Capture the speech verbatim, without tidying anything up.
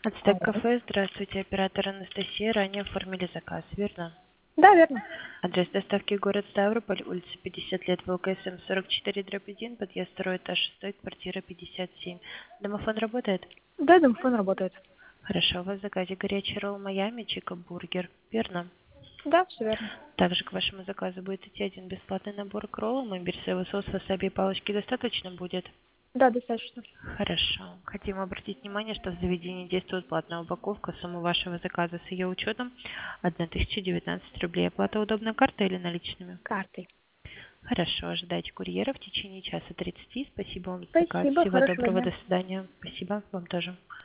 Ацтек Алло. кафе, здравствуйте, оператор Анастасия, ранее оформили заказ, верно? Да, верно. Адрес доставки город Ставрополь, улица пятьдесят лет, ВЛКСМ сорок четыре дробь один, подъезд второй этаж шестой, квартира пятьдесят семь. Домофон работает? Да, домофон работает. Хорошо, у вас в заказе горячий ролл Майами, чика бургер, верно? Да, все верно. Также к вашему заказу будет идти один бесплатный набор к роллам, имбирь, соевый соус, васаби и палочки достаточно будет? Да, достаточно. Хорошо. Хотим обратить внимание, что в заведении действует платная упаковка. Сумма вашего заказа с ее учетом тысяча девятнадцать рублей. Оплата удобной картой или наличными? Картой. Хорошо. Ожидайте курьера в течение часа тридцати. Спасибо вам за заказ. Спасибо, Всего хорошего доброго. дня. До свидания. Спасибо. Вам тоже.